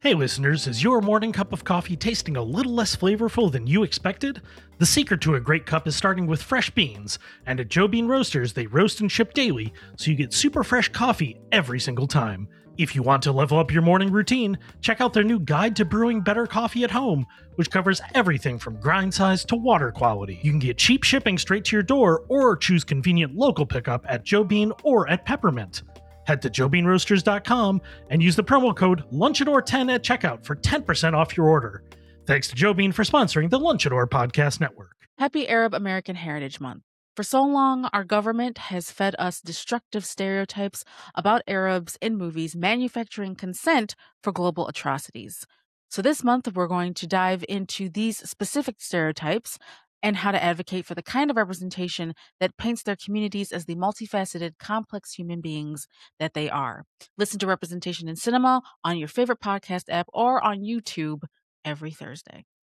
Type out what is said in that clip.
Hey listeners, is your morning cup of coffee tasting a little less flavorful than you expected? The secret to a great cup is starting with fresh beans, and at Joe Bean Roasters, they roast and ship daily, so you get super fresh coffee every single time. If you want to level up your morning routine, check out their new Guide to Brewing Better Coffee at Home, which covers everything from grind size to water quality. You can get cheap shipping straight to your door, or choose convenient local pickup at Joe Bean or at Peppermint. Head to joebeanroasters.com and use the promo code LUNCHADOR10 at checkout for 10% off your order. Thanks to Joe Bean for sponsoring the Lunchador Podcast Network. Happy Arab American Heritage Month. For so long, our government has fed us destructive stereotypes about Arabs in movies, manufacturing consent for global atrocities. So this month, we're going to dive into these specific stereotypes and how to advocate for the kind of representation that paints their communities as the multifaceted, complex human beings that they are. Listen to Representation in Cinema on your favorite podcast app or on YouTube every Thursday.